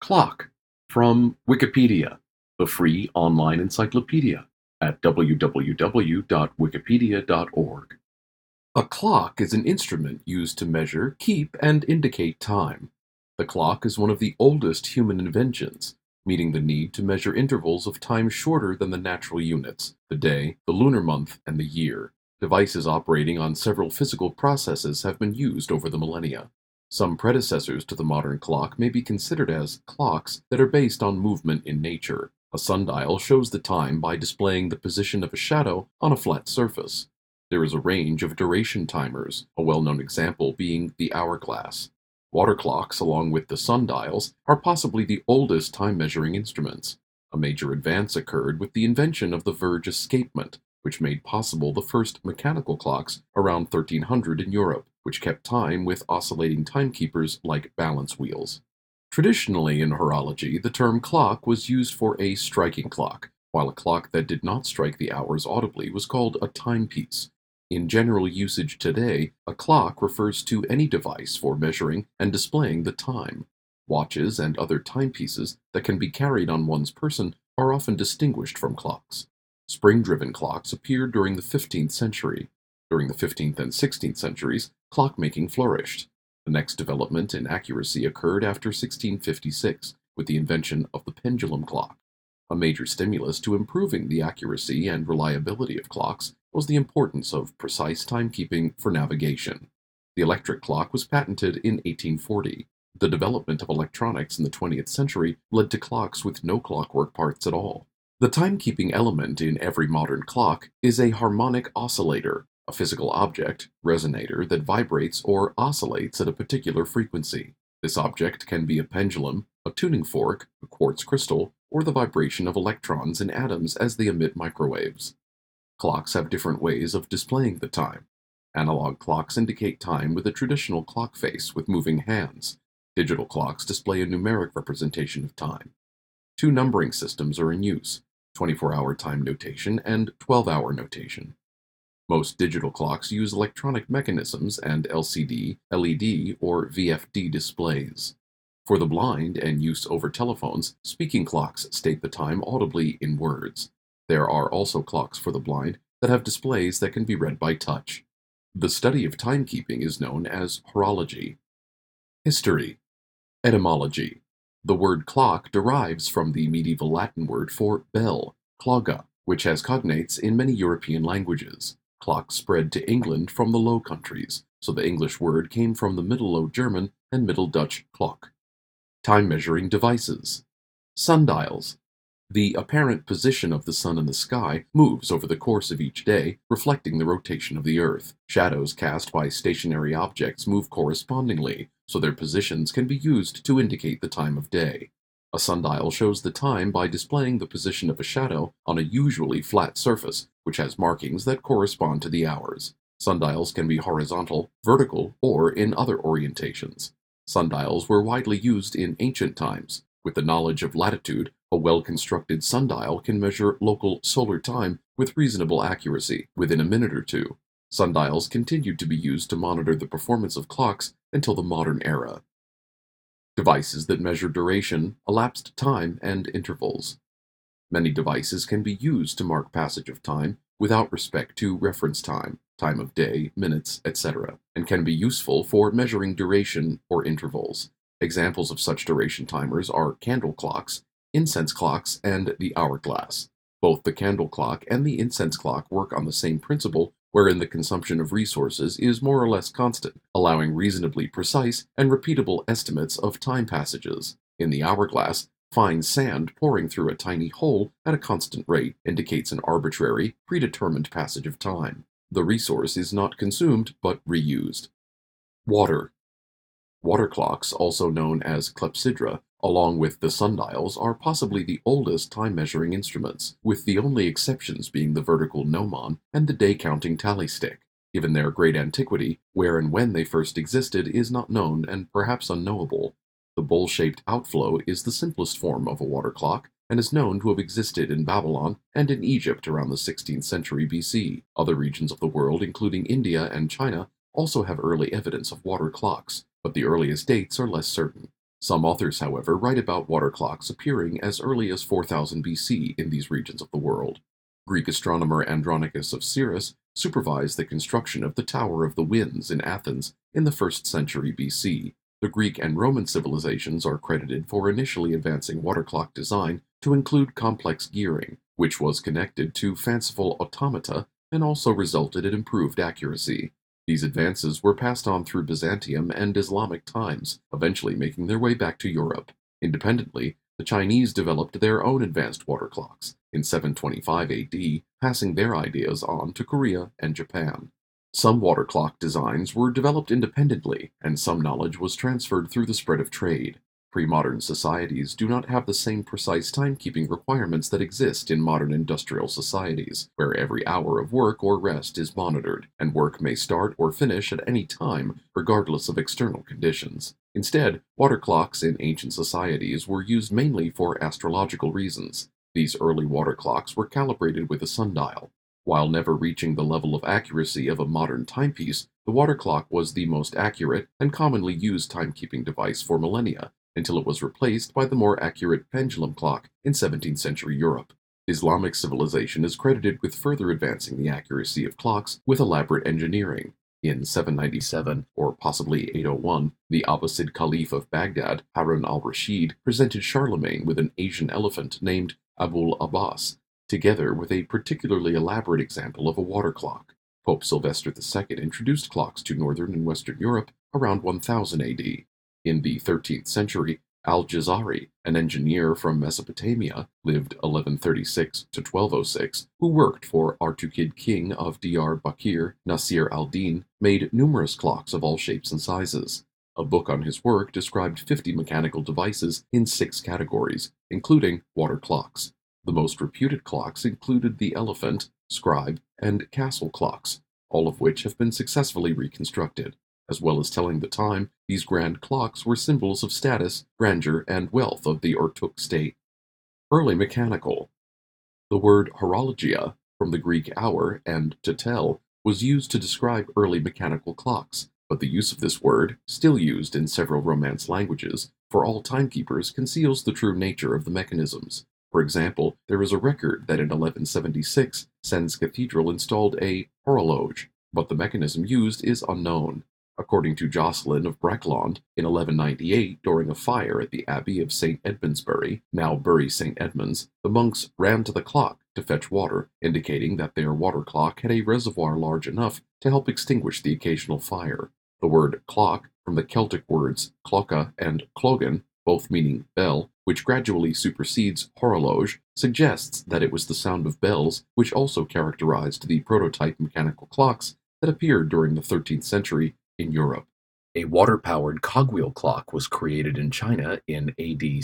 Clock from Wikipedia, the free online encyclopedia at www.wikipedia.org. A clock is an instrument used to measure, keep, and indicate time. The clock is one of the oldest human inventions, meeting the need to measure intervals of time shorter than the natural units, the day, the lunar month, and the year. Devices operating on several physical processes have been used over the millennia. Some predecessors to the modern clock may be considered as clocks that are based on movement in nature. A sundial shows the time by displaying the position of a shadow on a flat surface. There is a range of duration timers, a well-known example being the hourglass. Water clocks, along with the sundials, are possibly the oldest time-measuring instruments. A major advance occurred with the invention of the Verge escapement, which made possible the first mechanical clocks around 1300 in Europe, which kept time with oscillating timekeepers like balance wheels. Traditionally in horology, the term clock was used for a striking clock, while a clock that did not strike the hours audibly was called a timepiece. In general usage today, a clock refers to any device for measuring and displaying the time. Watches and other timepieces that can be carried on one's person are often distinguished from clocks. Spring-driven clocks appeared during the 15th century. During the 15th and 16th centuries, clockmaking flourished. The next development in accuracy occurred after 1656, with the invention of the pendulum clock. A major stimulus to improving the accuracy and reliability of clocks was the importance of precise timekeeping for navigation. The electric clock was patented in 1840. The development of electronics in the 20th century led to clocks with no clockwork parts at all. The timekeeping element in every modern clock is a harmonic oscillator, a physical object, resonator, that vibrates or oscillates at a particular frequency. This object can be a pendulum, a tuning fork, a quartz crystal, or the vibration of electrons in atoms as they emit microwaves. Clocks have different ways of displaying the time. Analog clocks indicate time with a traditional clock face with moving hands. Digital clocks display a numeric representation of time. Two numbering systems are in use: 24-hour time notation and 12-hour notation. Most digital clocks use electronic mechanisms and LCD, LED, or VFD displays. For the blind and use over telephones, speaking clocks state the time audibly in words. There are also clocks for the blind that have displays that can be read by touch. The study of timekeeping is known as horology. History. Etymology. The word clock derives from the medieval Latin word for bell, cloga, which has cognates in many European languages. Clock spread to England from the Low Countries, so the English word came from the Middle Low German and Middle Dutch klok. Time-measuring devices. Sundials. The apparent position of the sun in the sky moves over the course of each day, reflecting the rotation of the Earth. Shadows cast by stationary objects move correspondingly, so their positions can be used to indicate the time of day. A sundial shows the time by displaying the position of a shadow on a usually flat surface, which has markings that correspond to the hours. Sundials can be horizontal, vertical, or in other orientations. Sundials were widely used in ancient times. With the knowledge of latitude, a well-constructed sundial can measure local solar time with reasonable accuracy within a minute or two. Sundials continued to be used to monitor the performance of clocks until the modern era. Devices that measure duration, elapsed time, and intervals. Many devices can be used to mark passage of time without respect to reference time, time of day, minutes, etc., and can be useful for measuring duration or intervals. Examples of such duration timers are candle clocks, incense clocks, and the hourglass. Both the candle clock and the incense clock work on the same principle, wherein the consumption of resources is more or less constant, allowing reasonably precise and repeatable estimates of time passages. In the hourglass, fine sand pouring through a tiny hole at a constant rate indicates an arbitrary, predetermined passage of time. The resource is not consumed, but reused. Water. Water clocks, also known as clepsydra, along with the sundials, are possibly the oldest time-measuring instruments, with the only exceptions being the vertical gnomon and the day-counting tally stick. Given their great antiquity, where and when they first existed is not known and perhaps unknowable. The bowl-shaped outflow is the simplest form of a water clock and is known to have existed in Babylon and in Egypt around the 16th century BC. Other regions of the world, including India and China, also have early evidence of water clocks, but the earliest dates are less certain. Some authors, however, write about water clocks appearing as early as 4000 BC in these regions of the world. Greek astronomer Andronicus of Cyrrhus supervised the construction of the Tower of the Winds in Athens in the 1st century BC. The Greek and Roman civilizations are credited for initially advancing water clock design to include complex gearing, which was connected to fanciful automata and also resulted in improved accuracy. These advances were passed on through Byzantium and Islamic times, eventually making their way back to Europe. Independently, the Chinese developed their own advanced water clocks in 725 AD, passing their ideas on to Korea and Japan. Some water clock designs were developed independently, and some knowledge was transferred through the spread of trade. Pre-modern societies do not have the same precise timekeeping requirements that exist in modern industrial societies, where every hour of work or rest is monitored, and work may start or finish at any time, regardless of external conditions. Instead, water clocks in ancient societies were used mainly for astrological reasons. These early water clocks were calibrated with a sundial. While never reaching the level of accuracy of a modern timepiece, the water clock was the most accurate and commonly used timekeeping device for millennia, until it was replaced by the more accurate pendulum clock in 17th century Europe. Islamic civilization is credited with further advancing the accuracy of clocks with elaborate engineering. In 797, or possibly 801, the Abbasid Caliph of Baghdad, Harun al-Rashid, presented Charlemagne with an Asian elephant named Abul Abbas, together with a particularly elaborate example of a water clock. Pope Sylvester II introduced clocks to northern and western Europe around 1000 AD. In the 13th century, Al-Jazari, an engineer from Mesopotamia, lived 1136 to 1206, who worked for Artukid king of Diyarbakir, Nasir al-Din, made numerous clocks of all shapes and sizes. A book on his work described 50 mechanical devices in 6 categories, including water clocks. The most reputed clocks included the elephant, scribe, and castle clocks, all of which have been successfully reconstructed. As well as telling the time, these grand clocks were symbols of status, grandeur, and wealth of the Urtuk state. Early mechanical. The word horologia, from the Greek hour and to tell, was used to describe early mechanical clocks, but the use of this word, still used in several Romance languages, for all timekeepers conceals the true nature of the mechanisms. For example, there is a record that in 1176, Sens Cathedral installed a horologe, but the mechanism used is unknown. According to Jocelyn of Breckland, in 1198, during a fire at the Abbey of St. Edmundsbury, now Bury St. Edmunds, the monks ran to the clock to fetch water, indicating that their water clock had a reservoir large enough to help extinguish the occasional fire. The word clock, from the Celtic words clocha and clogan, both meaning bell, which gradually supersedes horologe, suggests that it was the sound of bells which also characterized the prototype mechanical clocks that appeared during the 13th century in Europe. A water-powered cogwheel clock was created in China in AD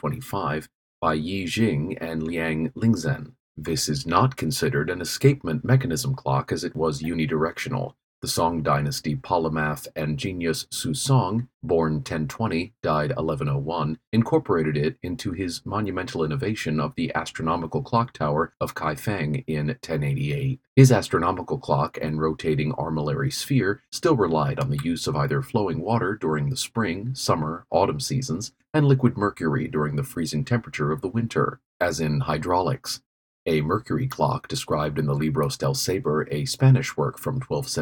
725 by Yi Jing and Liang Lingzhen. This is not considered an escapement mechanism clock as it was unidirectional. The Song dynasty polymath and genius Su Song, born 1020, died 1101, incorporated it into his monumental innovation of the astronomical clock tower of Kaifeng in 1088. His astronomical clock and rotating armillary sphere still relied on the use of either flowing water during the spring, summer, autumn seasons, and liquid mercury during the freezing temperature of the winter, as in hydraulics. A mercury clock, described in the Libros del Saber, a Spanish work from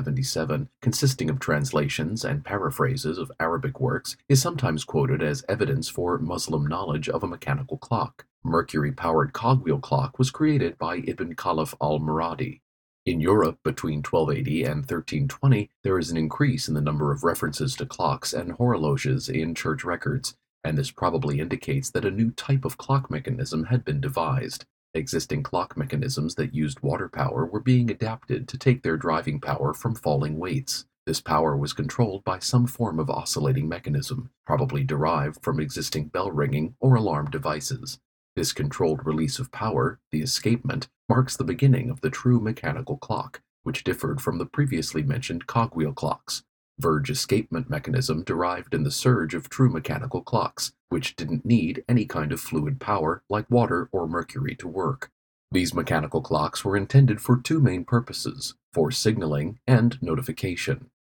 1277, consisting of translations and paraphrases of Arabic works, is sometimes quoted as evidence for Muslim knowledge of a mechanical clock. Mercury-powered cogwheel clock was created by Ibn Khalaf al-Muradi. In Europe, between 1280 and 1320, there is an increase in the number of references to clocks and horologes in church records, and this probably indicates that a new type of clock mechanism had been devised. Existing clock mechanisms that used water power were being adapted to take their driving power from falling weights. This power was controlled by some form of oscillating mechanism, probably derived from existing bell ringing or alarm devices. This controlled release of power, the escapement, marks the beginning of the true mechanical clock, which differed from the previously mentioned cogwheel clocks. Verge escapement mechanism derived in the surge of true mechanical clocks, which didn't need any kind of fluid power like water or mercury to work. These mechanical clocks were intended for two main purposes, for signaling and notification.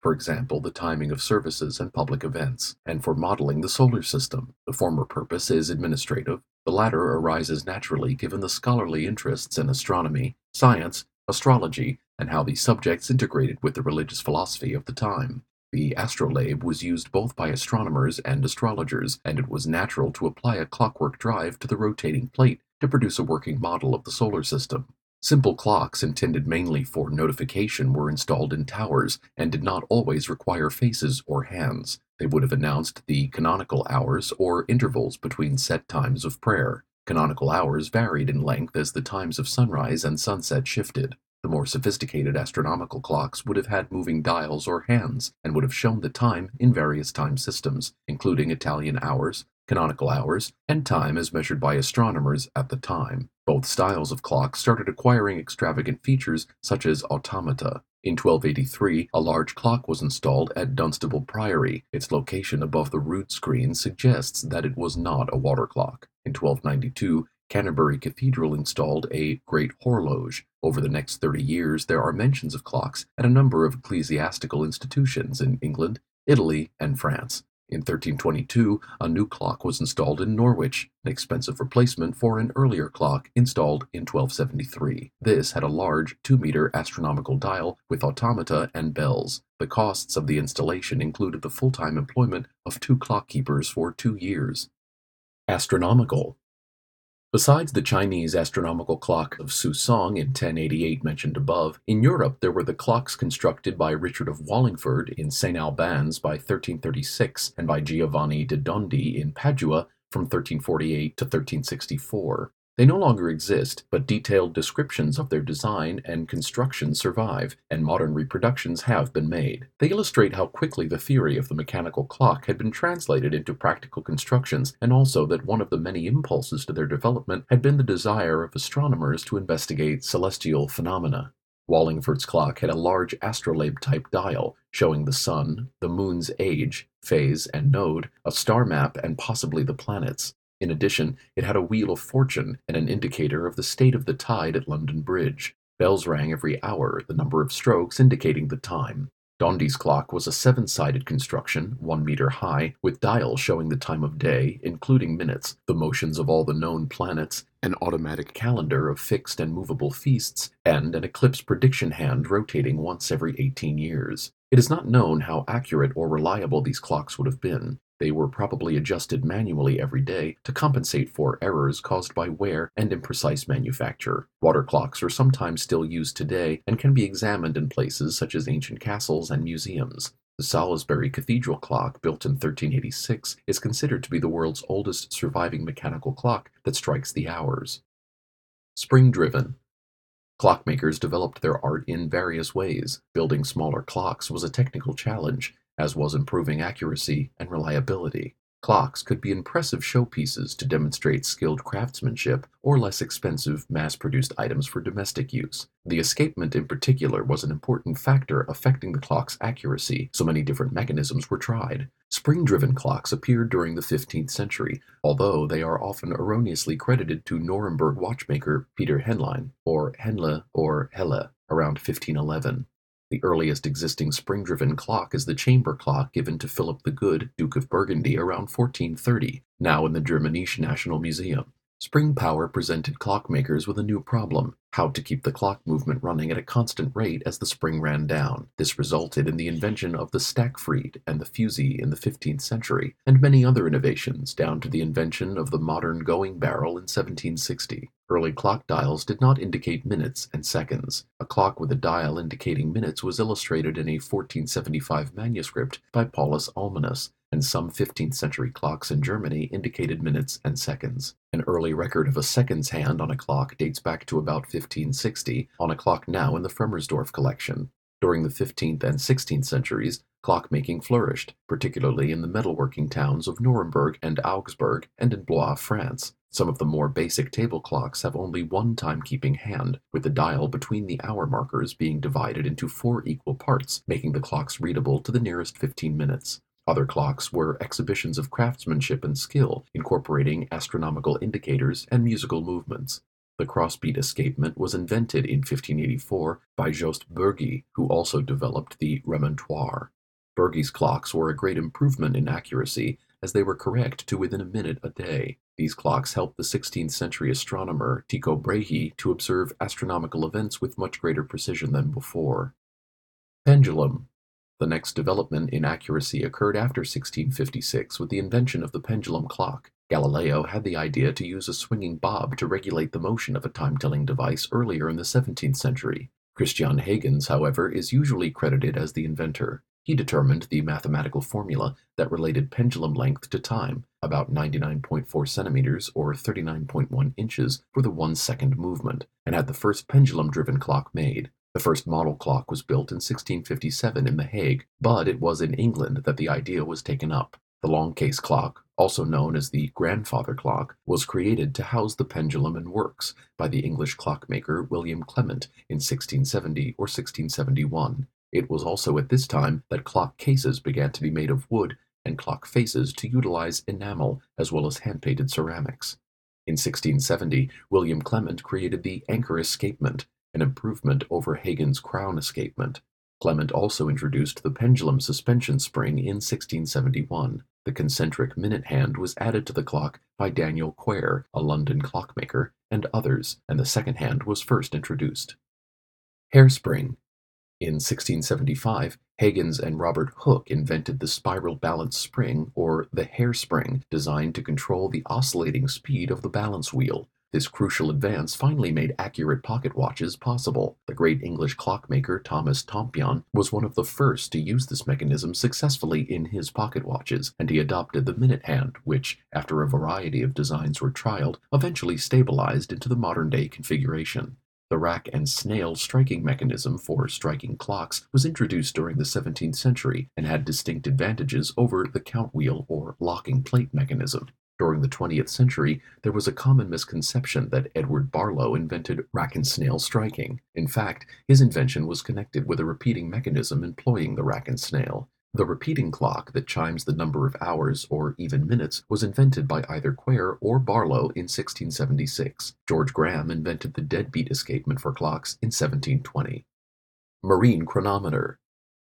for example, the timing of services and public events, and for modeling the solar system. The former purpose is administrative, the latter arises naturally given the scholarly interests in astronomy, science, astrology, and how these subjects integrated with the religious philosophy of the time. The astrolabe was used both by astronomers and astrologers, and it was natural to apply a clockwork drive to the rotating plate to produce a working model of the solar system. Simple clocks intended mainly for notification were installed in towers and did not always require faces or hands. They would have announced the canonical hours or intervals between set times of prayer. Canonical hours varied in length as the times of sunrise and sunset shifted. The more sophisticated astronomical clocks would have had moving dials or hands and would have shown the time in various time systems, including Italian hours, canonical hours, and time as measured by astronomers at the time. Both styles of clock started acquiring extravagant features such as automata. In 1283, a large clock was installed at Dunstable Priory. Its location above the rood screen suggests that it was not a water clock. In 1292, Canterbury Cathedral installed a great horloge. Over the next 30 years, there are mentions of clocks at a number of ecclesiastical institutions in England, Italy, and France. In 1322, a new clock was installed in Norwich, an expensive replacement for an earlier clock installed in 1273. This had a large 2-meter astronomical dial with automata and bells. The costs of the installation included the full-time employment of 2 clock-keepers for 2 years. Astronomical. Besides the Chinese astronomical clock of Susong in 1088 mentioned above, in Europe there were the clocks constructed by Richard of Wallingford in St. Albans by 1336 and by Giovanni de Dondi in Padua from 1348 to 1364. They no longer exist, but detailed descriptions of their design and construction survive, and modern reproductions have been made. They illustrate how quickly the theory of the mechanical clock had been translated into practical constructions, and also that one of the many impulses to their development had been the desire of astronomers to investigate celestial phenomena. Wallingford's clock had a large astrolabe-type dial, showing the sun, the moon's age, phase, and node, a star map, and possibly the planets. In addition, it had a wheel of fortune and an indicator of the state of the tide at London Bridge. Bells rang every hour, the number of strokes indicating the time. Dondi's clock was a 7-sided construction, 1 meter high, with dials showing the time of day, including minutes, the motions of all the known planets, an automatic calendar of fixed and movable feasts, and an eclipse prediction hand rotating once every 18 years. It is not known how accurate or reliable these clocks would have been. They were probably adjusted manually every day to compensate for errors caused by wear and imprecise manufacture. Water clocks are sometimes still used today and can be examined in places such as ancient castles and museums. The Salisbury Cathedral clock, built in 1386, is considered to be the world's oldest surviving mechanical clock that strikes the hours. Spring-driven. Clockmakers developed their art in various ways. Building smaller clocks was a technical challenge, as was improving accuracy and reliability. Clocks could be impressive showpieces to demonstrate skilled craftsmanship or less expensive, mass-produced items for domestic use. The escapement in particular was an important factor affecting the clock's accuracy, so many different mechanisms were tried. Spring-driven clocks appeared during the 15th century, although they are often erroneously credited to Nuremberg watchmaker Peter Henlein, or Henle or Helle, around 1511. The earliest existing spring-driven clock is the chamber clock given to Philip the Good, Duke of Burgundy, around 1430, now in the Germanische National Museum. Spring power presented clockmakers with a new problem: how to keep the clock movement running at a constant rate as the spring ran down. This resulted in the invention of the Stackfried and the fusee in the 15th century, and many other innovations, down to the invention of the modern going barrel in 1760. Early clock dials did not indicate minutes and seconds. A clock with a dial indicating minutes was illustrated in a 1475 manuscript by Paulus Almanus, and some 15th century clocks in Germany indicated minutes and seconds. An early record of a seconds hand on a clock dates back to about 1560, on a clock now in the Fremersdorf collection. During the 15th and 16th centuries, clockmaking flourished, particularly in the metalworking towns of Nuremberg and Augsburg and in Blois, France. Some of the more basic table clocks have only one timekeeping hand, with the dial between the hour markers being divided into 4 equal parts, making the clocks readable to the nearest 15 minutes. Other clocks were exhibitions of craftsmanship and skill, incorporating astronomical indicators and musical movements. The crossbeat escapement was invented in 1584 by Jost Bürgi, who also developed the remontoire. Bürgi's clocks were a great improvement in accuracy, as they were correct to within a minute a day. These clocks helped the 16th-century astronomer Tycho Brahe to observe astronomical events with much greater precision than before. Pendulum. The next development in accuracy occurred after 1656 with the invention of the pendulum clock. Galileo had the idea to use a swinging bob to regulate the motion of a time-telling device earlier in the 17th century. Christian Huygens, however, is usually credited as the inventor. He determined the mathematical formula that related pendulum length to time, about 99.4 centimeters or 39.1 inches for the 1-second movement, and had the first pendulum-driven clock made. The first model clock was built in 1657 in The Hague, but it was in England that the idea was taken up. The long case clock, also known as the grandfather clock, was created to house the pendulum and works by the English clockmaker William Clement in 1670 or 1671. It was also at this time that clock cases began to be made of wood and clock faces to utilize enamel as well as hand-painted ceramics. In 1670, William Clement created the anchor escapement, an improvement over Huygens' crown escapement. Clement also introduced the pendulum suspension spring in 1671. The concentric minute hand was added to the clock by Daniel Quare, a London clockmaker, and others, and the second hand was first introduced. Hairspring. In 1675, Huygens and Robert Hooke invented the spiral balance spring, or the hairspring, designed to control the oscillating speed of the balance wheel. This crucial advance finally made accurate pocket watches possible. The great English clockmaker Thomas Tompion was one of the first to use this mechanism successfully in his pocket watches, and he adopted the minute hand, which, after a variety of designs were trialed, eventually stabilized into the modern-day configuration. The rack and snail striking mechanism for striking clocks was introduced during the 17th century and had distinct advantages over the count wheel or locking plate mechanism. During the 20th century, there was a common misconception that Edward Barlow invented rack and snail striking. In fact, his invention was connected with a repeating mechanism employing the rack and snail. The repeating clock that chimes the number of hours or even minutes was invented by either Quare or Barlow in 1676. George Graham invented the deadbeat escapement for clocks in 1720. Marine chronometer.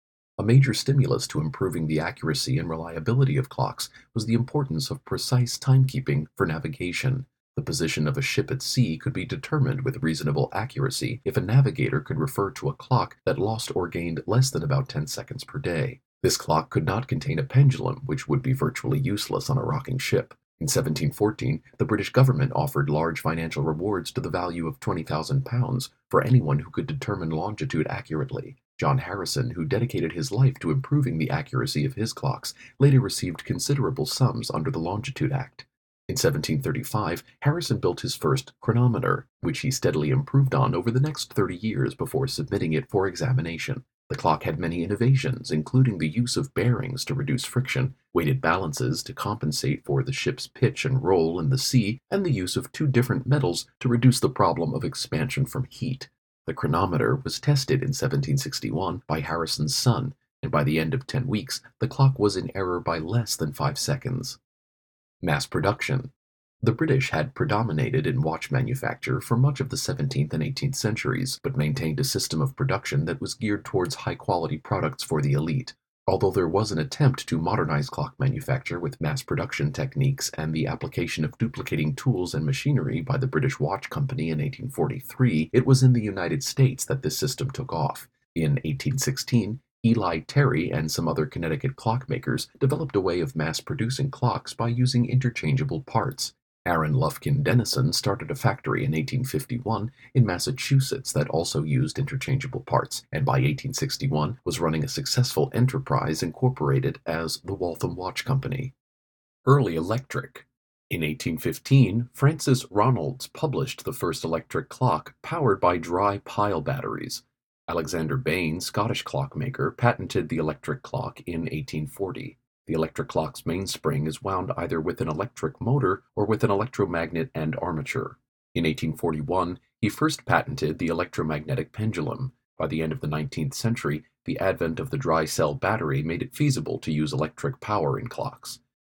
A major stimulus to improving the accuracy and reliability of clocks was the importance of precise timekeeping for navigation. The position of a ship at sea could be determined with reasonable accuracy if a navigator could refer to a clock that lost or gained less than about 10 seconds per day. This clock could not contain a pendulum, which would be virtually useless on a rocking ship. In 1714, the British government offered large financial rewards to the value of £20,000 for anyone who could determine longitude accurately. John Harrison, who dedicated his life to improving the accuracy of his clocks, later received considerable sums under the Longitude Act. In 1735, Harrison built his first chronometer, which he steadily improved on over the next 30 years before submitting it for examination. The clock had many innovations, including the use of bearings to reduce friction, weighted balances to compensate for the ship's pitch and roll in the sea, and the use of two different metals to reduce the problem of expansion from heat. The chronometer was tested in 1761 by Harrison's son, and by the end of 10 weeks, the clock was in error by less than 5 seconds. Mass production. The British had predominated in watch manufacture for much of the 17th and 18th centuries, but maintained a system of production that was geared towards high-quality products for the elite. Although there was an attempt to modernize clock manufacture with mass production techniques and the application of duplicating tools and machinery by the British Watch Company in 1843, it was in the United States that this system took off. In 1816, Eli Terry and some other Connecticut clockmakers developed a way of mass-producing clocks by using interchangeable parts. Aaron Lufkin Dennison started a factory in 1851 in Massachusetts that also used interchangeable parts, and by 1861 was running a successful enterprise incorporated as the Waltham Watch Company. Early electric. In 1815, Francis Ronalds published the first electric clock powered by dry pile batteries. Alexander Bain, Scottish clockmaker, patented the electric clock in 1840. The electric clock's mainspring is wound either with an electric motor or with an electromagnet and armature. In 1841, he first patented the electromagnetic pendulum. By the end of the 19th century, the advent of the dry cell battery made it feasible to use electric power in clocks.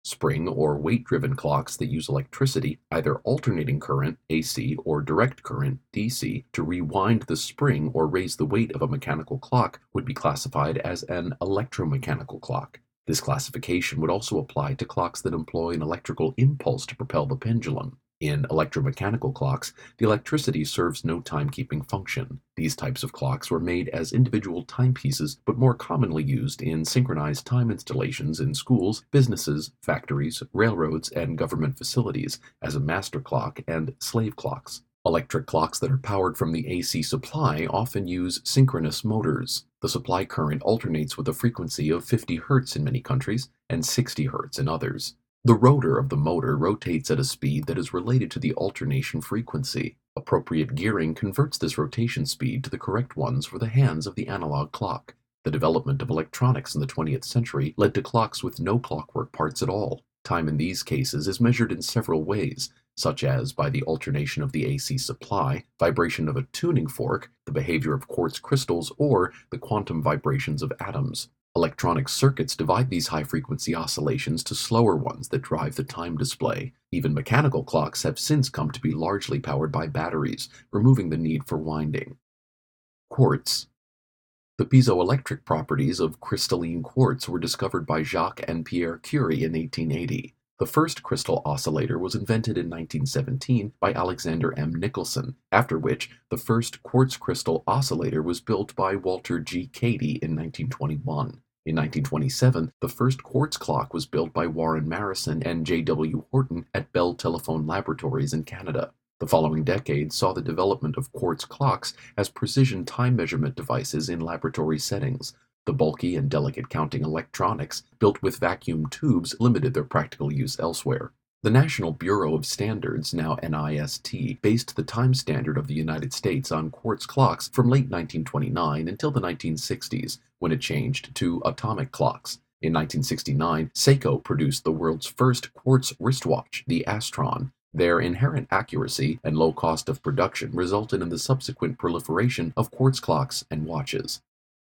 Spring or weight-driven clocks that use electricity, either alternating current (AC) or direct current (DC), to rewind the spring or raise the weight of a mechanical clock would be classified as an electromechanical clock. This classification would also apply to clocks that employ an electrical impulse to propel the pendulum. In electromechanical clocks, the electricity serves no timekeeping function. These types of clocks were made as individual timepieces, but more commonly used in synchronized time installations in schools, businesses, factories, railroads, and government facilities as a master clock and slave clocks. Electric clocks that are powered from the AC supply often use synchronous motors. The supply current alternates with a frequency of 50 Hz in many countries and 60 Hz in others. The rotor of the motor rotates at a speed that is related to the alternation frequency. Appropriate gearing converts this rotation speed to the correct ones for the hands of the analog clock. The development of electronics in the 20th century led to clocks with no clockwork parts at all. Time in these cases is measured in several ways, such as by the alternation of the AC supply, vibration of a tuning fork, the behavior of quartz crystals, or the quantum vibrations of atoms. Electronic circuits divide these high-frequency oscillations to slower ones that drive the time display. Even mechanical clocks have since come to be largely powered by batteries, removing the need for winding. Quartz. The piezoelectric properties of crystalline quartz were discovered by Jacques and Pierre Curie in 1880. The first crystal oscillator was invented in 1917 by Alexander M. Nicholson, after which the first quartz crystal oscillator was built by Walter G. Cady in 1921. In 1927, the first quartz clock was built by Warren Marrison and J. W. Horton at Bell Telephone Laboratories in Canada. The following decade saw the development of quartz clocks as precision time measurement devices in laboratory settings. The bulky and delicate counting electronics built with vacuum tubes limited their practical use elsewhere. The National Bureau of Standards, now NIST, based the time standard of the United States on quartz clocks from late 1929 until the 1960s, when it changed to atomic clocks. In 1969, Seiko produced the world's first quartz wristwatch, the Astron. Their inherent accuracy and low cost of production resulted in the subsequent proliferation of quartz clocks and watches.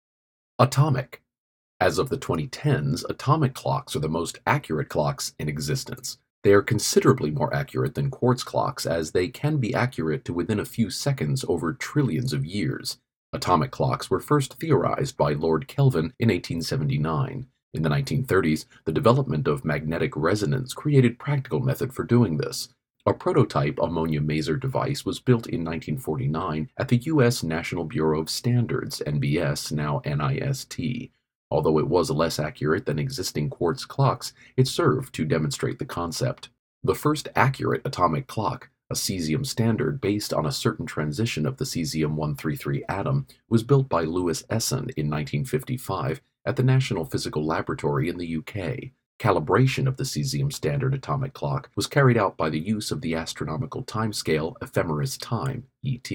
Atomic. As of the 2010s, atomic clocks are the most accurate clocks in existence. They are considerably more accurate than quartz clocks, as they can be accurate to within a few seconds over trillions of years. Atomic clocks were first theorized by Lord Kelvin in 1879. In the 1930s, the development of magnetic resonance created practical method for doing this. A prototype ammonia maser device was built in 1949 at the U.S. National Bureau of Standards, NBS, now NIST. Although it was less accurate than existing quartz clocks, it served to demonstrate the concept. The first accurate atomic clock, a cesium standard based on a certain transition of the cesium-133 atom, was built by Louis Essen in 1955 at the National Physical Laboratory in the UK. Calibration of the cesium standard atomic clock was carried out by the use of the astronomical timescale ephemeris time, ET.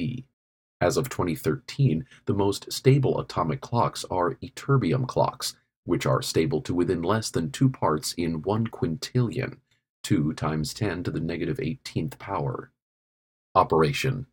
As of 2013, the most stable atomic clocks are ytterbium clocks, which are stable to within less than 2 parts in 1 quintillion, 2 times 10 to the negative 18th power. Operation.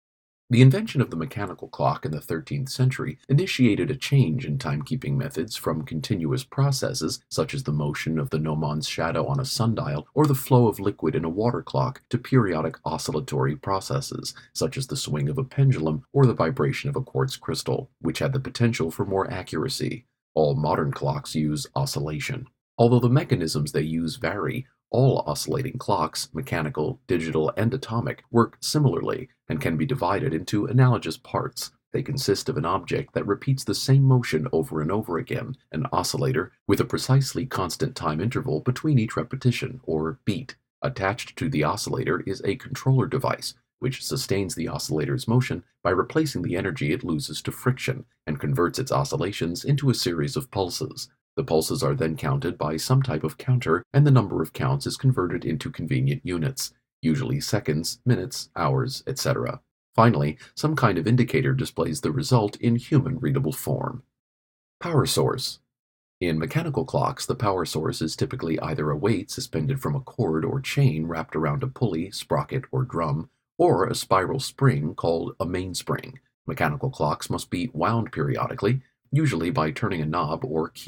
The invention of the mechanical clock in the 13th century initiated a change in timekeeping methods from continuous processes, such as the motion of the gnomons shadow on a sundial or the flow of liquid in a water clock, to periodic oscillatory processes, such as the swing of a pendulum or the vibration of a quartz crystal, which had the potential for more accuracy. All modern clocks use oscillation. Although the mechanisms they use vary, all oscillating clocks, mechanical, digital, and atomic, work similarly and can be divided into analogous parts. They consist of an object that repeats the same motion over and over again, an oscillator, with a precisely constant time interval between each repetition, or beat. Attached to the oscillator is a controller device, which sustains the oscillator's motion by replacing the energy it loses to friction and converts its oscillations into a series of pulses. The pulses are then counted by some type of counter, and the number of counts is converted into convenient units, usually seconds, minutes, hours, etc. Finally, some kind of indicator displays the result in human-readable form. Power source. In mechanical clocks, the power source is typically either a weight suspended from a cord or chain wrapped around a pulley, sprocket, or drum, or a spiral spring called a mainspring. Mechanical clocks must be wound periodically, usually by turning a knob or key.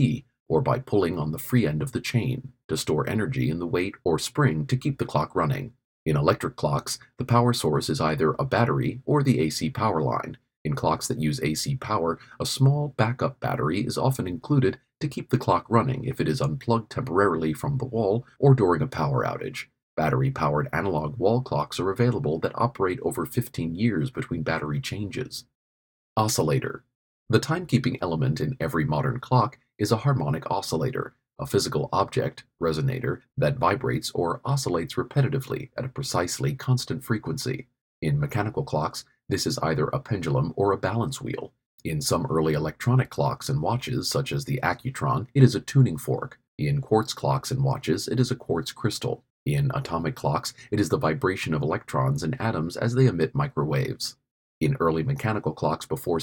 or by pulling on the free end of the chain to store energy in the weight or spring to keep the clock running. In electric clocks, the power source is either a battery or the AC power line. In clocks that use AC power, a small backup battery is often included to keep the clock running if it is unplugged temporarily from the wall or during a power outage. Battery-powered analog wall clocks are available that operate over 15 years between battery changes. Oscillator. The timekeeping element in every modern clock is a harmonic oscillator, a physical object, resonator, that vibrates or oscillates repetitively at a precisely constant frequency. In mechanical clocks, this is either a pendulum or a balance wheel. In some early electronic clocks and watches, such as the Accutron, it is a tuning fork. In quartz clocks and watches, it is a quartz crystal. In atomic clocks, it is the vibration of electrons and atoms as they emit microwaves. In early mechanical clocks before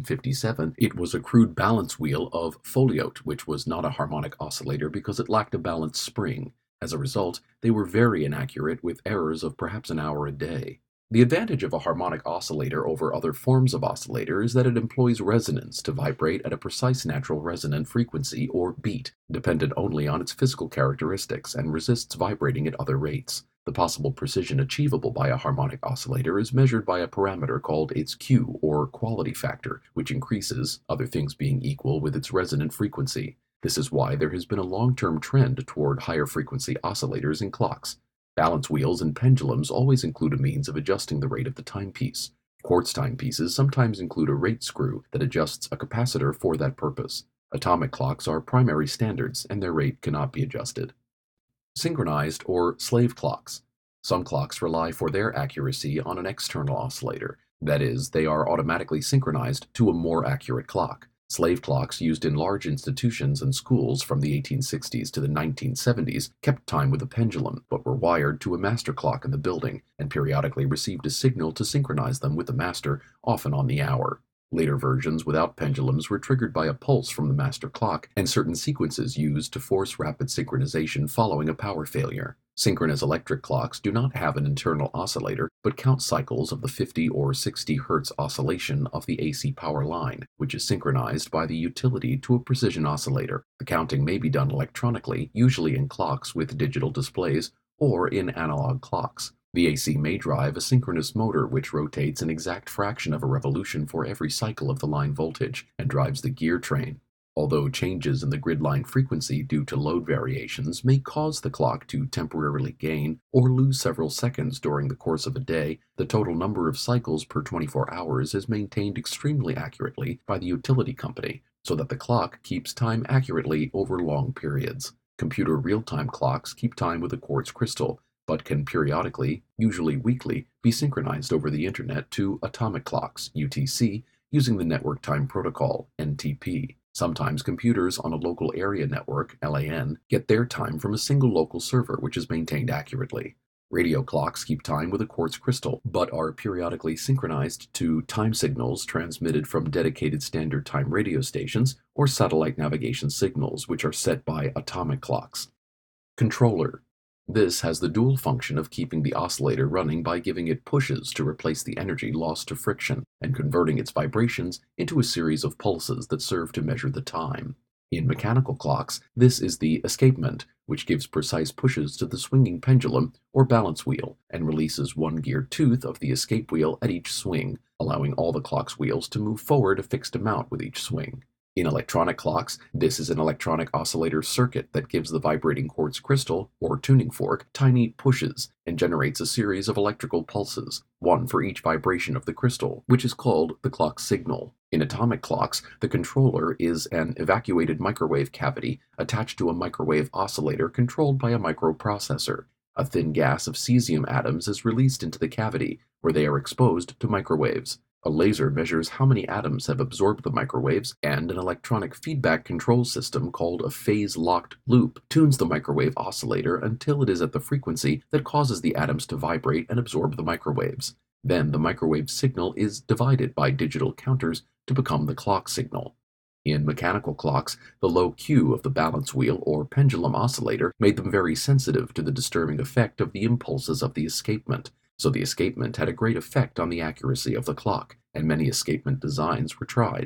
1657, it was a crude balance wheel of foliote, which was not a harmonic oscillator because it lacked a balanced spring. As a result, they were very inaccurate with errors of perhaps an hour a day. The advantage of a harmonic oscillator over other forms of oscillator is that it employs resonance to vibrate at a precise natural resonant frequency, or beat, dependent only on its physical characteristics, and resists vibrating at other rates. The possible precision achievable by a harmonic oscillator is measured by a parameter called its Q, or quality factor, which increases, other things being equal, with its resonant frequency. This is why there has been a long-term trend toward higher frequency oscillators in clocks. Balance wheels and pendulums always include a means of adjusting the rate of the timepiece. Quartz timepieces sometimes include a rate screw that adjusts a capacitor for that purpose. Atomic clocks are primary standards, and their rate cannot be adjusted. Synchronized or slave clocks. Some clocks rely for their accuracy on an external oscillator. That is, they are automatically synchronized to a more accurate clock. Slave clocks used in large institutions and schools from the 1860s to the 1970s kept time with a pendulum, but were wired to a master clock in the building, and periodically received a signal to synchronize them with the master, often on the hour. Later versions without pendulums were triggered by a pulse from the master clock and certain sequences used to force rapid synchronization following a power failure. Synchronous electric clocks do not have an internal oscillator, but count cycles of the 50 or 60 Hz oscillation of the AC power line, which is synchronized by the utility to a precision oscillator. The counting may be done electronically, usually in clocks with digital displays, or in analog clocks. The AC may drive a synchronous motor which rotates an exact fraction of a revolution for every cycle of the line voltage and drives the gear train. Although changes in the grid line frequency due to load variations may cause the clock to temporarily gain or lose several seconds during the course of a day, the total number of cycles per 24 hours is maintained extremely accurately by the utility company, so that the clock keeps time accurately over long periods. Computer real-time clocks keep time with a quartz crystal, but can periodically, usually weekly, be synchronized over the Internet to atomic clocks, UTC, using the Network Time Protocol, NTP. Sometimes computers on a local area network, LAN, get their time from a single local server which is maintained accurately. Radio clocks keep time with a quartz crystal, but are periodically synchronized to time signals transmitted from dedicated standard time radio stations or satellite navigation signals, which are set by atomic clocks. Controller. This has the dual function of keeping the oscillator running by giving it pushes to replace the energy lost to friction and converting its vibrations into a series of pulses that serve to measure the time. In mechanical clocks, this is the escapement, which gives precise pushes to the swinging pendulum or balance wheel and releases one geared tooth of the escape wheel at each swing, allowing all the clock's wheels to move forward a fixed amount with each swing. In electronic clocks, this is an electronic oscillator circuit that gives the vibrating quartz crystal, or tuning fork, tiny pushes and generates a series of electrical pulses, one for each vibration of the crystal, which is called the clock signal. In atomic clocks, the controller is an evacuated microwave cavity attached to a microwave oscillator controlled by a microprocessor. A thin gas of cesium atoms is released into the cavity, where they are exposed to microwaves. A laser measures how many atoms have absorbed the microwaves, and an electronic feedback control system called a phase-locked loop tunes the microwave oscillator until it is at the frequency that causes the atoms to vibrate and absorb the microwaves. Then the microwave signal is divided by digital counters to become the clock signal. In mechanical clocks, the low Q of the balance wheel or pendulum oscillator made them very sensitive to the disturbing effect of the impulses of the escapement. So the escapement had a great effect on the accuracy of the clock, and many escapement designs were tried.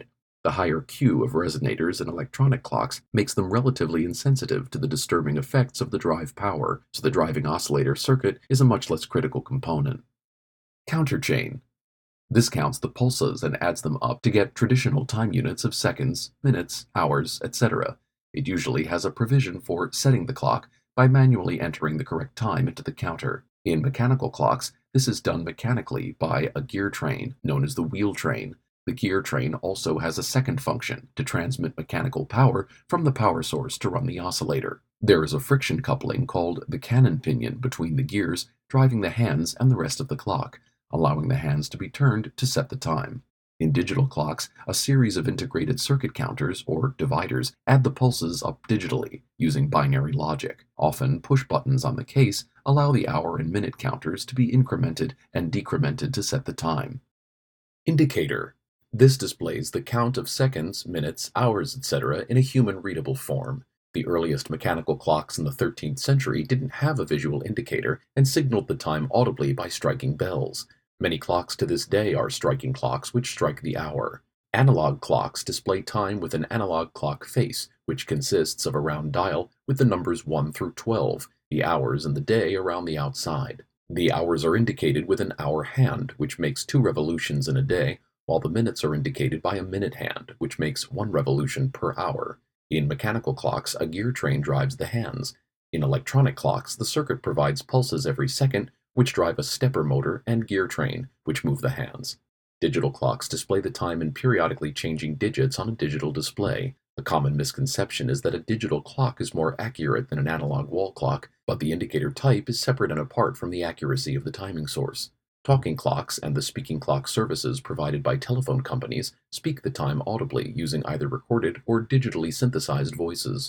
The higher Q of resonators in electronic clocks makes them relatively insensitive to the disturbing effects of the drive power, so the driving oscillator circuit is a much less critical component. Counterchain. This counts the pulses and adds them up to get traditional time units of seconds, minutes, hours, etc. It usually has a provision for setting the clock by manually entering the correct time into the counter. In mechanical clocks, this is done mechanically by a gear train, known as the wheel train. The gear train also has a second function, to transmit mechanical power from the power source to run the oscillator. There is a friction coupling called the cannon pinion between the gears, driving the hands and the rest of the clock, allowing the hands to be turned to set the time. In digital clocks, a series of integrated circuit counters, or dividers, add the pulses up digitally, using binary logic. Often, push buttons on the case allow the hour and minute counters to be incremented and decremented to set the time. Indicator. This displays the count of seconds, minutes, hours, etc. in a human-readable form. The earliest mechanical clocks in the 13th century didn't have a visual indicator and signaled the time audibly by striking bells. Many clocks to this day are striking clocks which strike the hour. Analog clocks display time with an analog clock face, which consists of a round dial with the numbers 1 through 12, the hours and the day around the outside. The hours are indicated with an hour hand, which makes 2 revolutions in a day, while the minutes are indicated by a minute hand, which makes 1 revolution per hour. In mechanical clocks, a gear train drives the hands. In electronic clocks, the circuit provides pulses every second, which drive a stepper motor and gear train, which move the hands. Digital clocks display the time in periodically changing digits on a digital display. A common misconception is that a digital clock is more accurate than an analog wall clock, but the indicator type is separate and apart from the accuracy of the timing source. Talking clocks and the speaking clock services provided by telephone companies speak the time audibly using either recorded or digitally synthesized voices.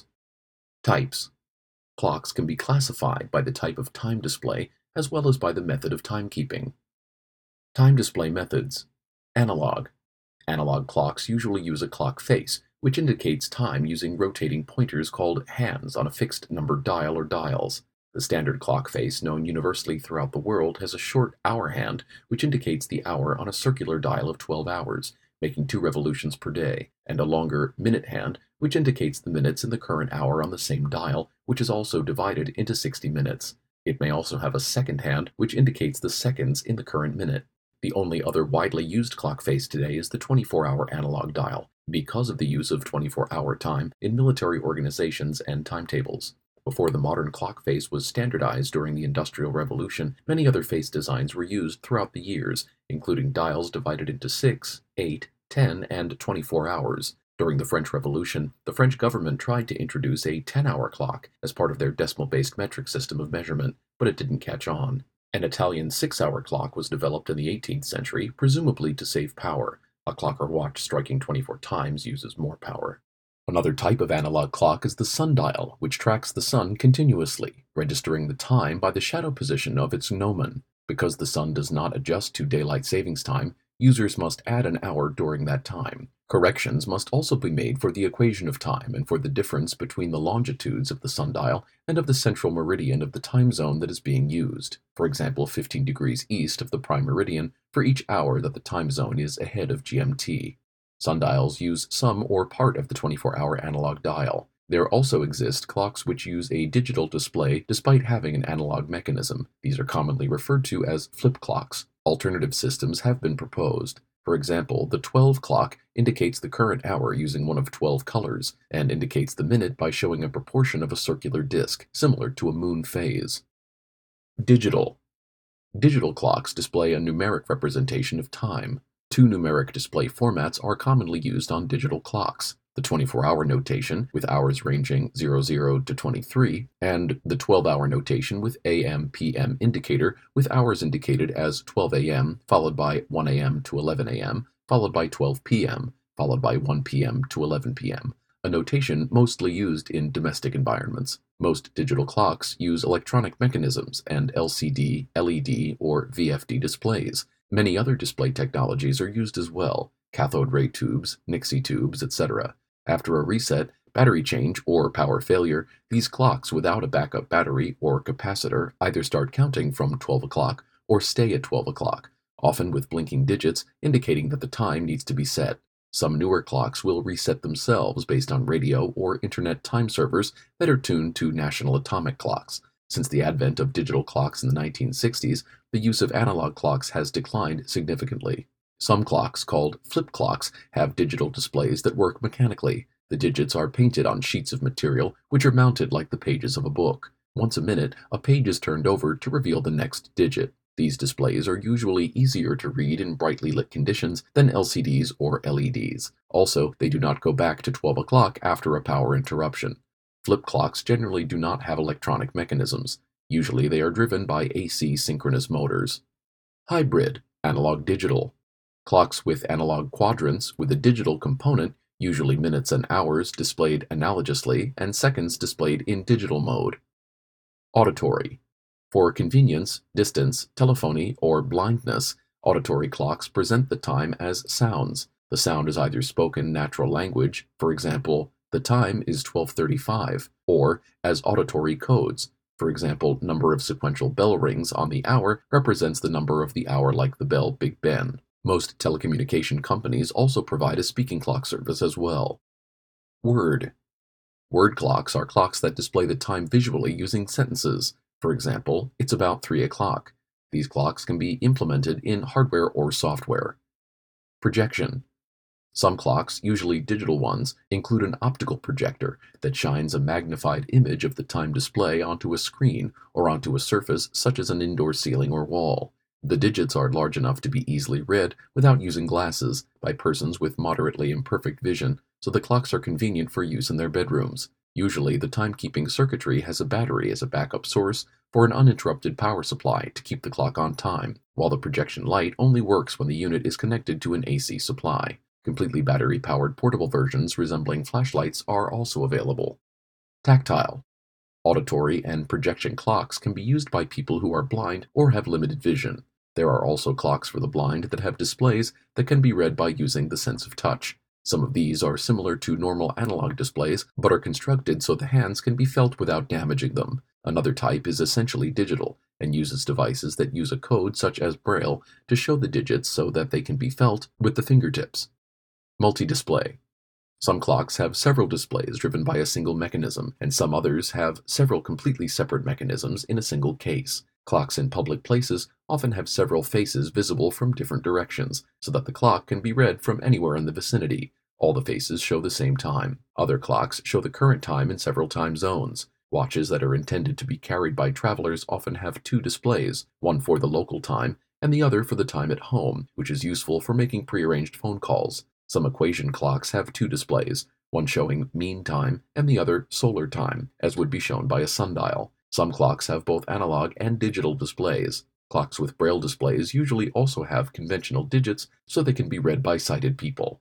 Types. Clocks can be classified by the type of time display as well as by the method of timekeeping. Time display methods. Analog. Analog clocks usually use a clock face, which indicates time using rotating pointers called hands on a fixed numbered dial or dials. The standard clock face, known universally throughout the world, has a short hour hand, which indicates the hour on a circular dial of 12 hours, making 2 revolutions per day, and a longer minute hand, which indicates the minutes in the current hour on the same dial, which is also divided into 60 minutes. It may also have a second hand, which indicates the seconds in the current minute. The only other widely used clock face today is the 24-hour analog dial, because of the use of 24-hour time in military organizations and timetables. Before the modern clock face was standardized during the Industrial Revolution, many other face designs were used throughout the years, including dials divided into 6, 8, 10, and 24 hours. During the French Revolution, the French government tried to introduce a 10-hour clock as part of their decimal-based metric system of measurement, but it didn't catch on. An Italian 6-hour clock was developed in the 18th century, presumably to save power. A clock or watch striking 24 times uses more power. Another type of analog clock is the sundial, which tracks the sun continuously, registering the time by the shadow position of its gnomon. Because the sun does not adjust to daylight savings time, users must add an hour during that time. Corrections must also be made for the equation of time and for the difference between the longitudes of the sundial and of the central meridian of the time zone that is being used. For example, 15 degrees east of the prime meridian for each hour that the time zone is ahead of GMT. Sundials use some or part of the 24-hour analog dial. There also exist clocks which use a digital display despite having an analog mechanism. These are commonly referred to as flip clocks. Alternative systems have been proposed. For example, the 12 clock indicates the current hour using one of 12 colors, and indicates the minute by showing a proportion of a circular disk, similar to a moon phase. Digital. Digital clocks display a numeric representation of time. 2 numeric display formats are commonly used on digital clocks: the 24-hour notation, with hours ranging 00 to 23, and the 12-hour notation with AM/PM indicator, with hours indicated as 12 a.m., followed by 1 a.m. to 11 a.m., followed by 12 p.m., followed by 1 p.m. to 11 p.m., a notation mostly used in domestic environments. Most digital clocks use electronic mechanisms and LCD, LED, or VFD displays. Many other display technologies are used as well: cathode ray tubes, Nixie tubes, etc. After a reset, battery change, or power failure, these clocks without a backup battery or capacitor either start counting from 12 o'clock or stay at 12 o'clock, often with blinking digits indicating that the time needs to be set. Some newer clocks will reset themselves based on radio or internet time servers that are tuned to national atomic clocks. Since the advent of digital clocks in the 1960s, the use of analog clocks has declined significantly. Some clocks, called flip clocks, have digital displays that work mechanically. The digits are painted on sheets of material which are mounted like the pages of a book. Once a minute, a page is turned over to reveal the next digit. These displays are usually easier to read in brightly lit conditions than LCDs or LEDs. Also, they do not go back to 12 o'clock after a power interruption. Flip clocks generally do not have electronic mechanisms. Usually they are driven by AC synchronous motors. Hybrid, analog-digital. Clocks with analog quadrants with a digital component, usually minutes and hours displayed analogously and seconds displayed in digital mode. Auditory. For convenience, distance, telephony, or blindness, auditory clocks present the time as sounds. The sound is either spoken natural language, for example, the time is 12:35, or as auditory codes. For example, number of sequential bell rings on the hour represents the number of the hour like the bell Big Ben. Most telecommunication companies also provide a speaking clock service as well. Word. Word clocks are clocks that display the time visually using sentences. For example, it's about 3 o'clock. These clocks can be implemented in hardware or software. Projection. Some clocks, usually digital ones, include an optical projector that shines a magnified image of the time display onto a screen or onto a surface such as an indoor ceiling or wall. The digits are large enough to be easily read without using glasses by persons with moderately imperfect vision, so the clocks are convenient for use in their bedrooms. Usually, the timekeeping circuitry has a battery as a backup source for an uninterrupted power supply to keep the clock on time, while the projection light only works when the unit is connected to an AC supply. Completely battery-powered portable versions resembling flashlights are also available. Tactile. Auditory and projection clocks can be used by people who are blind or have limited vision. There are also clocks for the blind that have displays that can be read by using the sense of touch. Some of these are similar to normal analog displays, but are constructed so the hands can be felt without damaging them. Another type is essentially digital and uses devices that use a code such as Braille to show the digits so that they can be felt with the fingertips. Multi-display. Some clocks have several displays driven by a single mechanism, and some others have several completely separate mechanisms in a single case. Clocks in public places often have several faces visible from different directions, so that the clock can be read from anywhere in the vicinity. All the faces show the same time. Other clocks show the current time in several time zones. Watches that are intended to be carried by travelers often have two displays, one for the local time and the other for the time at home, which is useful for making prearranged phone calls. Some equation clocks have two displays, one showing mean time and the other solar time, as would be shown by a sundial. Some clocks have both analog and digital displays. Clocks with braille displays usually also have conventional digits so they can be read by sighted people.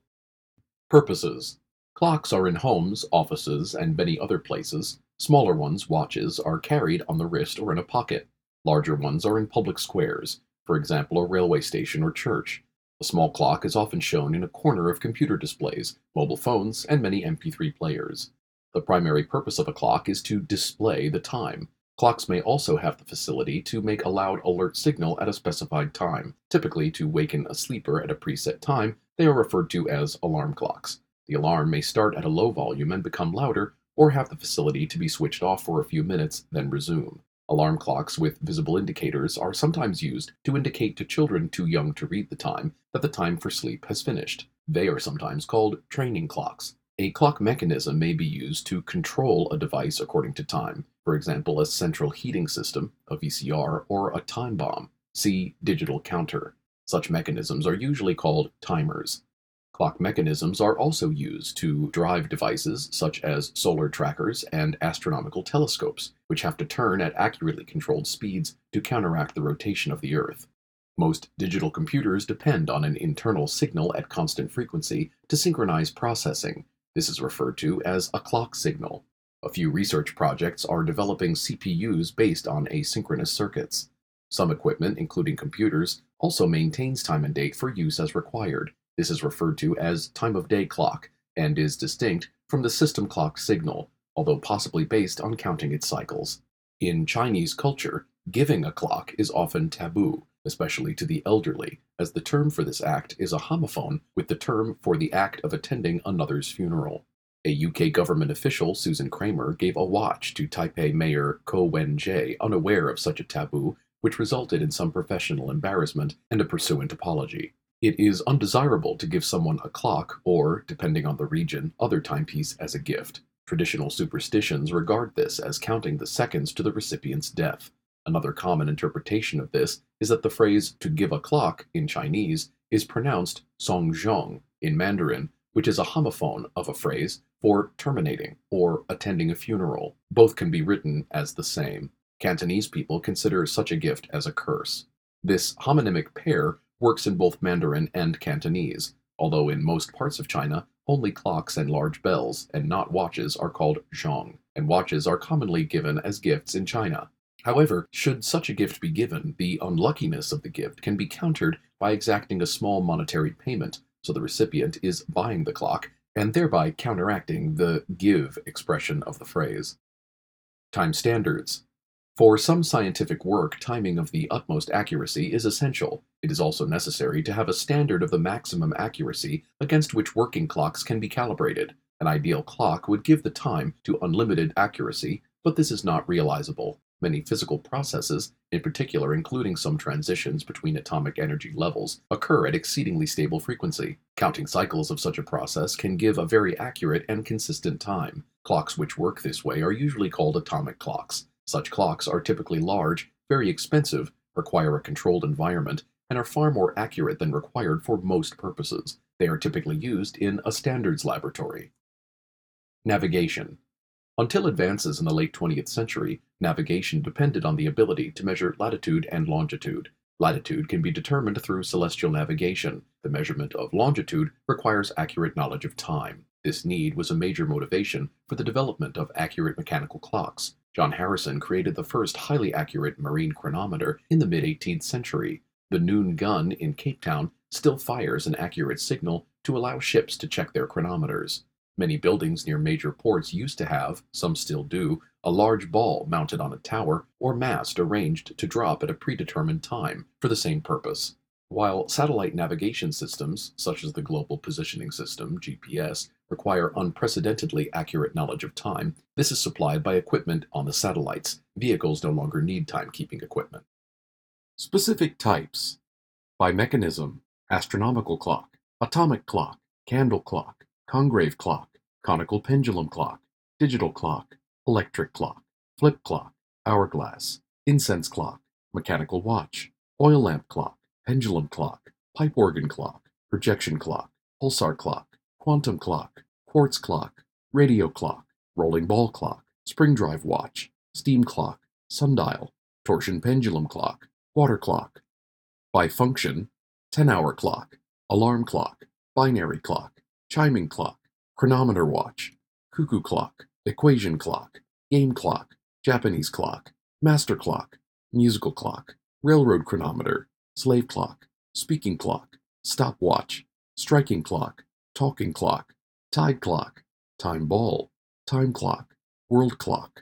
Purposes. Clocks are in homes, offices, and many other places. Smaller ones, watches, are carried on the wrist or in a pocket. Larger ones are in public squares, for example a railway station or church. A small clock is often shown in a corner of computer displays, mobile phones, and many MP3 players. The primary purpose of a clock is to display the time. Clocks may also have the facility to make a loud alert signal at a specified time. Typically, to waken a sleeper at a preset time, they are referred to as alarm clocks. The alarm may start at a low volume and become louder, or have the facility to be switched off for a few minutes, then resume. Alarm clocks with visible indicators are sometimes used to indicate to children too young to read the time that the time for sleep has finished. They are sometimes called training clocks. A clock mechanism may be used to control a device according to time, for example a central heating system, a VCR, or a time bomb. See digital counter. Such mechanisms are usually called timers. Clock mechanisms are also used to drive devices such as solar trackers and astronomical telescopes, which have to turn at accurately controlled speeds to counteract the rotation of the Earth. Most digital computers depend on an internal signal at constant frequency to synchronize processing. This is referred to as a clock signal. A few research projects are developing CPUs based on asynchronous circuits. Some equipment, including computers, also maintains time and date for use as required. This is referred to as time-of-day clock and is distinct from the system clock signal, although possibly based on counting its cycles. In Chinese culture, giving a clock is often taboo, especially to the elderly, as the term for this act is a homophone with the term for the act of attending another's funeral. A UK government official, Susan Kramer, gave a watch to Taipei Mayor Ko Wen-je, unaware of such a taboo, which resulted in some professional embarrassment and a pursuant apology. It is undesirable to give someone a clock or, depending on the region, other timepiece as a gift. Traditional superstitions regard this as counting the seconds to the recipient's death. Another common interpretation of this is that the phrase "to give a clock" in Chinese is pronounced "songzhong" in Mandarin, which is a homophone of a phrase for terminating or attending a funeral. Both can be written as the same. Cantonese people consider such a gift as a curse. This homonymic pair works in both Mandarin and Cantonese, although in most parts of China, only clocks and large bells, and not watches, are called zhong, and watches are commonly given as gifts in China. However, should such a gift be given, the unluckiness of the gift can be countered by exacting a small monetary payment, so the recipient is buying the clock, and thereby counteracting the give expression of the phrase. Time standards. For some scientific work, timing of the utmost accuracy is essential. It is also necessary to have a standard of the maximum accuracy against which working clocks can be calibrated. An ideal clock would give the time to unlimited accuracy, but this is not realizable. Many physical processes, in particular including some transitions between atomic energy levels, occur at exceedingly stable frequency. Counting cycles of such a process can give a very accurate and consistent time. Clocks which work this way are usually called atomic clocks. Such clocks are typically large, very expensive, require a controlled environment, and are far more accurate than required for most purposes. They are typically used in a standards laboratory. Navigation. Until advances in the late 20th century, navigation depended on the ability to measure latitude and longitude. Latitude can be determined through celestial navigation. The measurement of longitude requires accurate knowledge of time. This need was a major motivation for the development of accurate mechanical clocks. John Harrison created the first highly accurate marine chronometer in the mid-18th century. The Noon gun in Cape Town still fires an accurate signal to allow ships to check their chronometers. Many buildings near major ports used to have, some still do, a large ball mounted on a tower or mast arranged to drop at a predetermined time for the same purpose. While satellite navigation systems, such as the Global Positioning System, GPS, require unprecedentedly accurate knowledge of time, this is supplied by equipment on the satellites. Vehicles no longer need timekeeping equipment. Specific types. By mechanism: astronomical clock, atomic clock, candle clock, congrave clock, conical pendulum clock, digital clock, electric clock, flip clock, hourglass, incense clock, mechanical watch, oil lamp clock, pendulum clock, pipe organ clock, projection clock, pulsar clock, quantum clock, quartz clock, radio clock, rolling ball clock, spring drive watch, steam clock, sundial, torsion pendulum clock, water clock. By function: 10-hour clock, alarm clock, binary clock, chiming clock, chronometer watch, cuckoo clock, equation clock, game clock, Japanese clock, master clock, musical clock, railroad chronometer, slave clock, speaking clock, stopwatch, striking clock, talking clock, tide clock, time ball, time clock, world clock.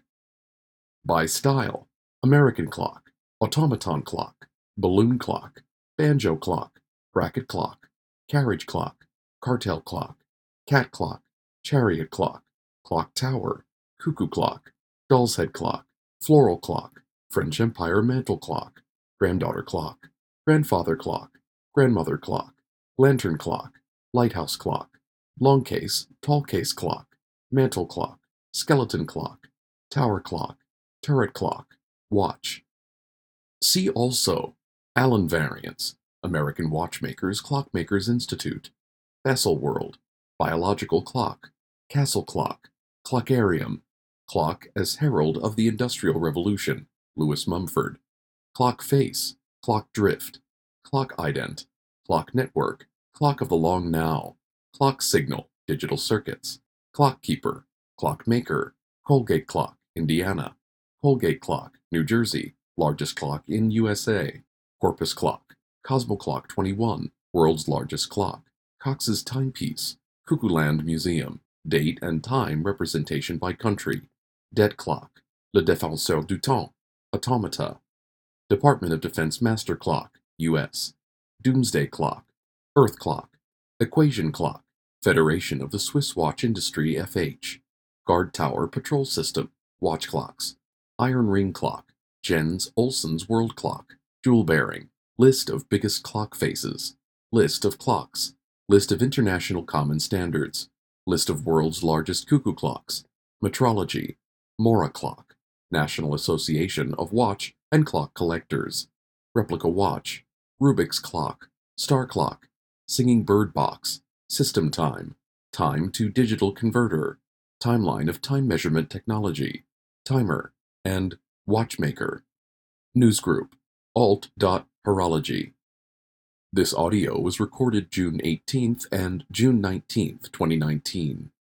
By style: American clock, automaton clock, balloon clock, banjo clock, bracket clock, carriage clock, cartel clock, cat clock, chariot clock, clock tower, cuckoo clock, doll's head clock, floral clock, French Empire mantle clock, granddaughter clock, grandfather clock, grandmother clock, lantern clock, lighthouse clock, long case, tall case clock, mantle clock, skeleton clock, tower clock, turret clock, watch. See also: Allen variants, American Watchmakers Clockmakers Institute, Baselworld, biological clock, castle clock, clockarium, clock as herald of the Industrial Revolution, Lewis Mumford, clock face, clock drift, clock ident, clock network, clock of the long now, clock signal, digital circuits, clockkeeper, clockmaker, Colgate clock, Indiana, Colgate clock, New Jersey, largest clock in USA, Corpus clock, Cosmo Clock 21, world's largest clock, Cox's timepiece, Cuckooland Museum, date and time representation by country, dead clock, Le Défenseur du Temps, automata, Department of Defense master clock, U.S., Doomsday Clock, Earth Clock, Equation Clock, Federation of the Swiss Watch Industry FH, Guard Tower Patrol System, Watch Clocks, Iron Ring Clock, Jens Olsen's World Clock, Jewel Bearing, List of Biggest Clock Faces, List of Clocks, List of International Common Standards, List of World's Largest Cuckoo Clocks, Metrology, Mora Clock, National Association of Watch and Clock Collectors, Replica Watch, Rubik's Clock, Star Clock, Singing Bird Box, System Time, Time to Digital Converter, Timeline of Time Measurement Technology, Timer, and Watchmaker. Newsgroup, alt.horology. This audio was recorded June 18th and June 19th, 2019.